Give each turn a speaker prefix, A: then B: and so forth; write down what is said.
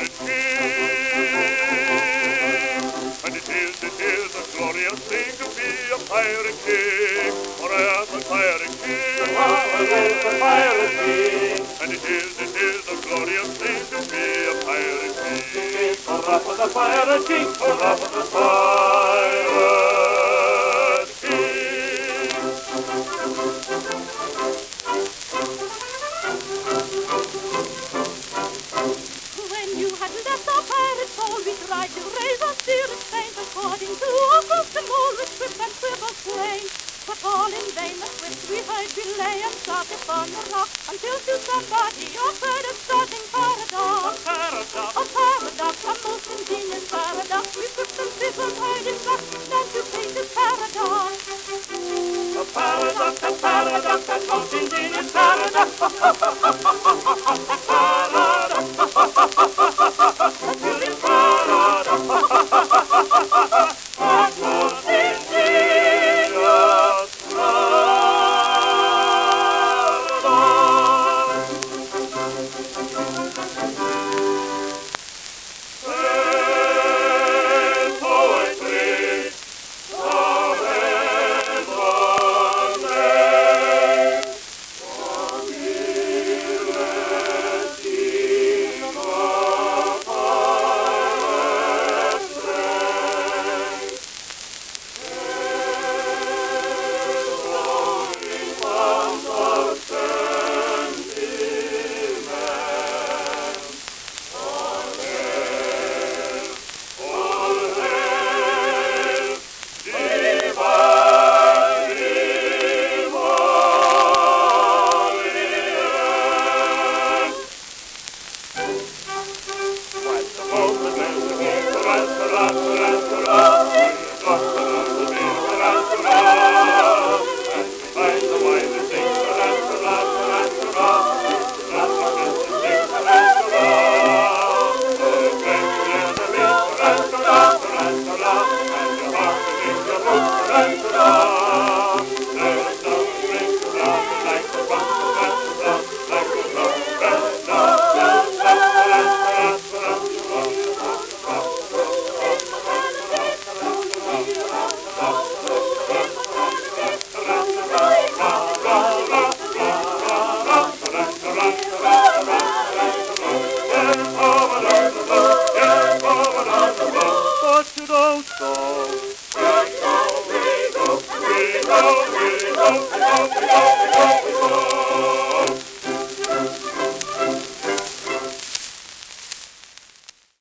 A: pirate king. And it is a glorious thing to be a pirate king, for I am a pirate king. I am a pirate king. And it is a glorious thing to be a pirate king. Hurrah for the pirate king, hurrah for the pirate king.
B: When you had left our pirate soul, we tried to raise our spirits faint, according to our custom, all with swift and swivel sway. But all in vain, the swift we heard belay and started upon the rock, until to somebody offered a starting paradox. A paradox, a most ingenious paradox. We swift and swivel heard him not, then to face his paradox.
A: A paradox, a most ingenious paradox. But you don't go. We go,